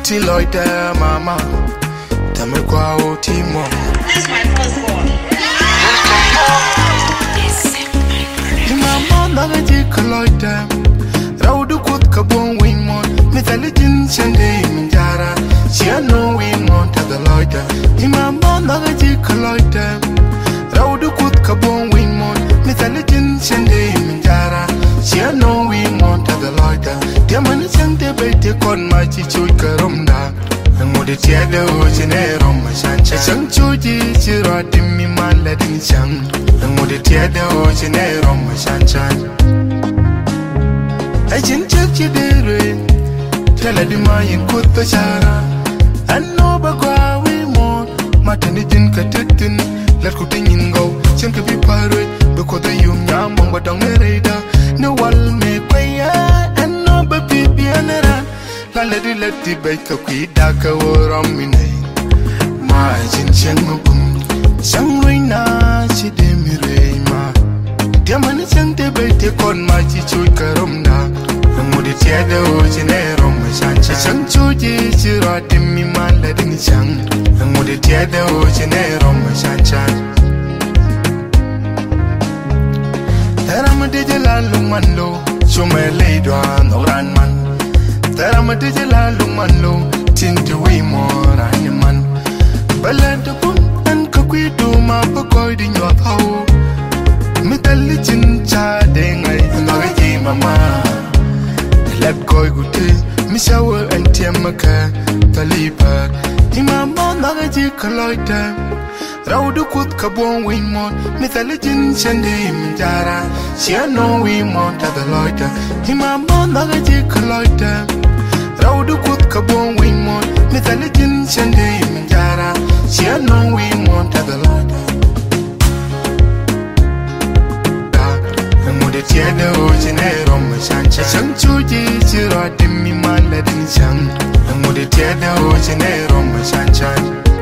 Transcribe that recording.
Tiloite mama, tame kwa otimo. This is my first born. Mama naga jikaloite, raudu kut kabon wimon. Mitalijin shende minjara, shia no wimon tagaloite. Mama naga jikaloite, raudu kut kabon wimon. Mitalijin shende minjara, shia no wimon tagaloite. Diamani shende bete kon machi chuy karomda. Ngode tiade o jenero mashancha chang chuji chiro dimmi maladin chang. Ngode tiade o jenero mashancha. Ajin chakchi dere tela di mayin kutta chara. Anno bagwa we mo matani jin katetin let ku tin go chen ka bi parwe be ko da yum nyam bang badang mereda no wal me kwaya anno ba bi bianera. Ladi ladi baika kuida ka woram minai ma jin chen mugum sangwai na chi de mirei ma diamani chang de baite kon ma chi chui karom na ngudi tiade o jenero ma chancha chang chuji chira dimmi ma ladi ni chang ngudi tiade o jenero ma chancha taram de jalalu manlo chumele dwan oran man Tarama dijela lumalo tinti we more animan balad kun an kakwidu ma pakoy di nyot haw mitali chin cha de ngai ngagi mama let koy gute mishawa an tiamaka talipa imama nagaji kaloita raudu kut kabon we more mitali chin chende minjara shia no we more tagaloita imama nagaji kaloita Raudu kut kabon wimon, mitali jin shende minjara, shia no wimon tagalada. Ngode tiade o jenero mashancha, chang chuji chiro dimmi maladin chang. Ngode tiade o jenero mashancha.